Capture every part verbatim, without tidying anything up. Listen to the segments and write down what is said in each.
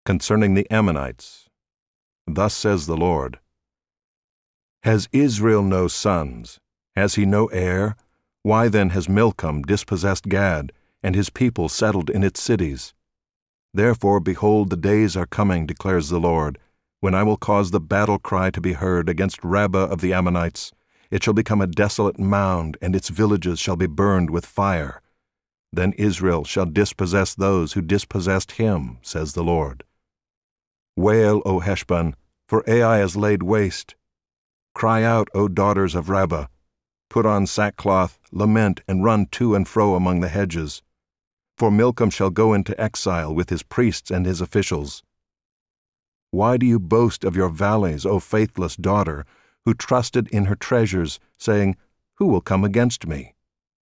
Concerning the Ammonites, thus says the Lord, Has Israel no sons? Has he no heir? Why then has Milcom dispossessed Gad, and his people settled in its cities? Therefore, behold, the days are coming, declares the Lord, when I will cause the battle cry to be heard against Rabbah of the Ammonites. It shall become a desolate mound, and its villages shall be burned with fire. Then Israel shall dispossess those who dispossessed him, says the Lord. Wail, O Heshbon, for Ai is laid waste. Cry out, O daughters of Rabbah. Put on sackcloth, lament, and run to and fro among the hedges. For Milcom shall go into exile with his priests and his officials. Why do you boast of your valleys, O faithless daughter, who trusted in her treasures, saying, Who will come against me?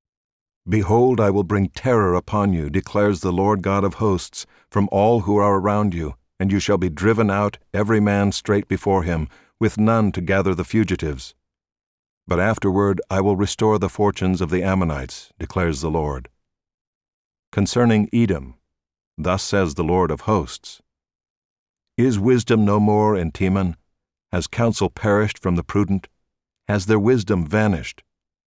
Behold, I will bring terror upon you, declares the Lord God of hosts, from all who are around you, and you shall be driven out, every man straight before him, with none to gather the fugitives. But afterward I will restore the fortunes of the Ammonites, declares the Lord. Concerning Edom, thus says the Lord of hosts, Is wisdom no more in Teman? Has counsel perished from the prudent? Has their wisdom vanished?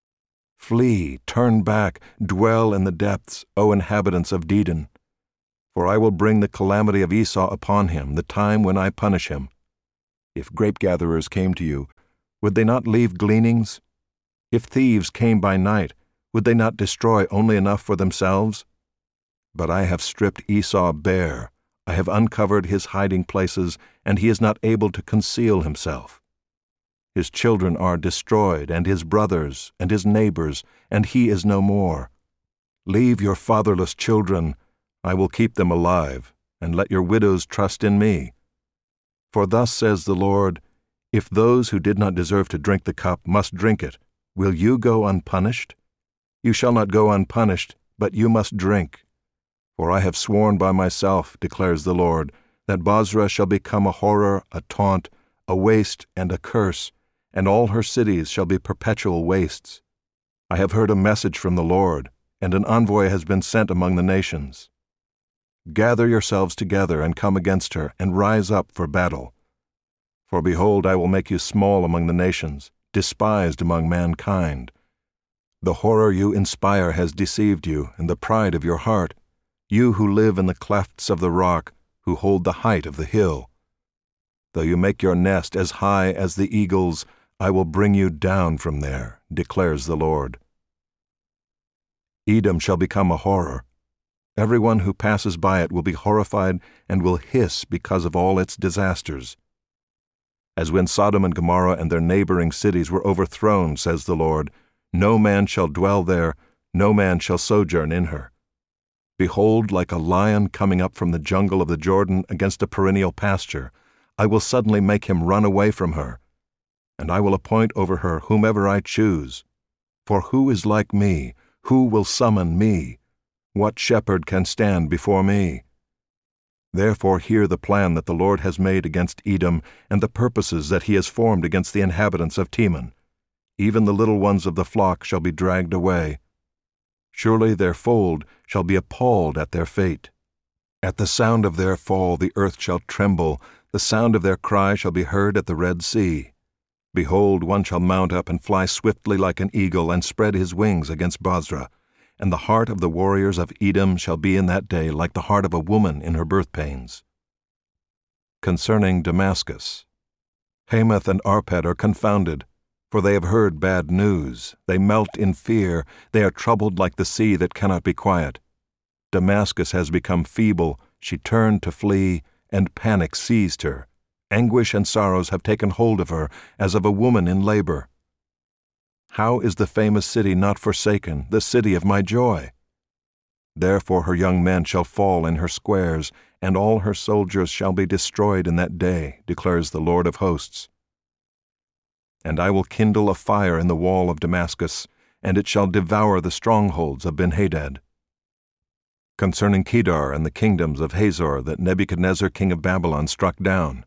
Flee, turn back, dwell in the depths, O inhabitants of Dedan. For I will bring the calamity of Esau upon him, the time when I punish him. If grape-gatherers came to you, would they not leave gleanings? If thieves came by night, would they not destroy only enough for themselves? But I have stripped Esau bare, I have uncovered his hiding places, and he is not able to conceal himself. His children are destroyed, and his brothers, and his neighbors, and he is no more. Leave your fatherless children, I will keep them alive, and let your widows trust in me. For thus says the Lord, If those who did not deserve to drink the cup must drink it, will you go unpunished? You shall not go unpunished, but you must drink. For I have sworn by myself, declares the Lord, that Bozrah shall become a horror, a taunt, a waste, and a curse, and all her cities shall be perpetual wastes. I have heard a message from the Lord, and an envoy has been sent among the nations. Gather yourselves together and come against her, and rise up for battle. For behold, I will make you small among the nations, despised among mankind. The horror you inspire has deceived you, and the pride of your heart, you who live in the clefts of the rock, who hold the height of the hill. Though you make your nest as high as the eagles, I will bring you down from there, declares the Lord. Edom shall become a horror. Everyone who passes by it will be horrified and will hiss because of all its disasters. As when Sodom and Gomorrah and their neighboring cities were overthrown, says the Lord, no man shall dwell there, no man shall sojourn in her. Behold, like a lion coming up from the jungle of the Jordan against a perennial pasture, I will suddenly make him run away from her, and I will appoint over her whomever I choose. For who is like me? Who will summon me? What shepherd can stand before me? Therefore hear the plan that the Lord has made against Edom, and the purposes that he has formed against the inhabitants of Teman. Even the little ones of the flock shall be dragged away. Surely their fold shall be appalled at their fate. At the sound of their fall the earth shall tremble, the sound of their cry shall be heard at the Red Sea. Behold, one shall mount up and fly swiftly like an eagle, and spread his wings against Bozrah. And the heart of the warriors of Edom shall be in that day like the heart of a woman in her birth pains. Concerning Damascus, Hamath and Arpad are confounded, for they have heard bad news. They melt in fear, they are troubled like the sea that cannot be quiet. Damascus has become feeble, she turned to flee, and panic seized her. Anguish and sorrows have taken hold of her, as of a woman in labor. How is the famous city not forsaken, the city of my joy? Therefore her young men shall fall in her squares, and all her soldiers shall be destroyed in that day, declares the Lord of hosts. And I will kindle a fire in the wall of Damascus, and it shall devour the strongholds of Ben-Hadad. Concerning Kedar and the kingdoms of Hazor that Nebuchadnezzar king of Babylon struck down.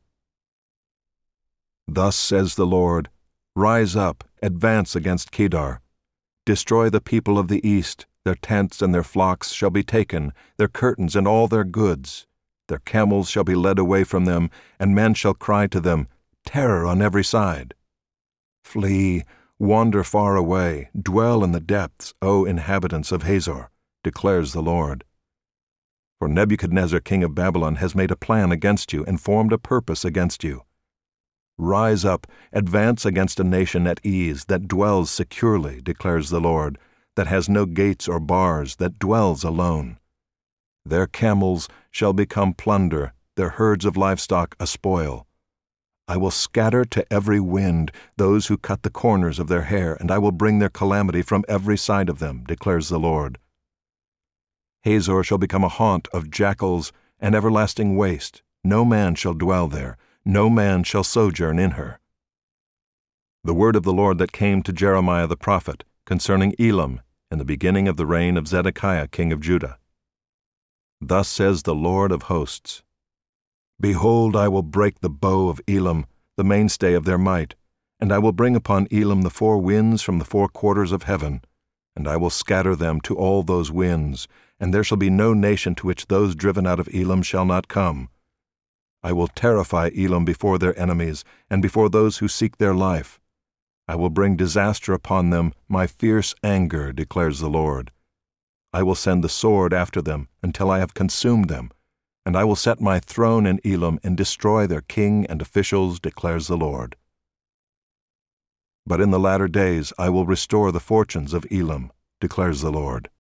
Thus says the Lord, Rise up, advance against Kedar. Destroy the people of the east, their tents and their flocks shall be taken, their curtains and all their goods. Their camels shall be led away from them, and men shall cry to them, terror on every side. Flee, wander far away, dwell in the depths, O inhabitants of Hazor, declares the Lord. For Nebuchadnezzar king of Babylon has made a plan against you and formed a purpose against you. Rise up, advance against a nation at ease, that dwells securely, declares the Lord, that has no gates or bars, that dwells alone. Their camels shall become plunder, their herds of livestock a spoil. I will scatter to every wind those who cut the corners of their hair, and I will bring their calamity from every side of them, declares the Lord. Hazor shall become a haunt of jackals, an everlasting waste. No man shall dwell there, no man shall sojourn in her. The word of the Lord that came to Jeremiah the prophet concerning Elam in the beginning of the reign of Zedekiah king of Judah. Thus says the Lord of hosts, Behold, I will break the bow of Elam, the mainstay of their might, and I will bring upon Elam the four winds from the four quarters of heaven, and I will scatter them to all those winds, and there shall be no nation to which those driven out of Elam shall not come. I will terrify Elam before their enemies, and before those who seek their life. I will bring disaster upon them, my fierce anger, declares the Lord. I will send the sword after them until I have consumed them, and I will set my throne in Elam and destroy their king and officials, declares the Lord. But in the latter days I will restore the fortunes of Elam, declares the Lord.